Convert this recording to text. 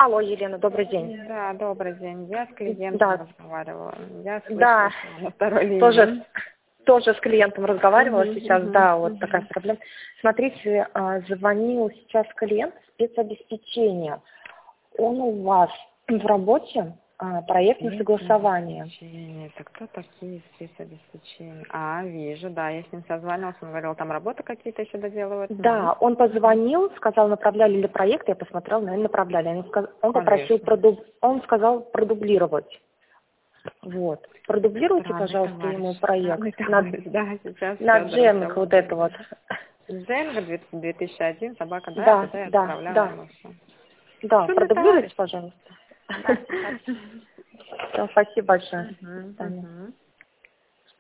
Алло, Елена, добрый день. Да, добрый день. Я с клиентом Да. разговаривала. Я слышала, Да, что на второй линии. тоже с клиентом разговаривала сейчас, да, вот Мгм. такая проблема. Смотрите, звонил сейчас клиент спецобеспечения. Он у вас в работе, проектное согласование. Спецобеспечение. Это кто такие спецобеспечения? Вижу, да, я с ним созванивалась, он говорил, там работы какие-то еще доделывают. Да, он позвонил, сказал, направляли ли проект, я посмотрела, наверное, направляли. Он попросил, Конечно. он сказал продублировать. Вот. Продублируйте, Странный пожалуйста, товарищ. ему проект Странный товарищ, да, сейчас на все Джемик вот это вот. Дженга 2001, собака, да, Да, это я да, отправляла да. ему все. Да, Чудный продублируйте, товарищ. пожалуйста. Да, сейчас. Всё, спасибо большое. До Мгм, свидания. мгм.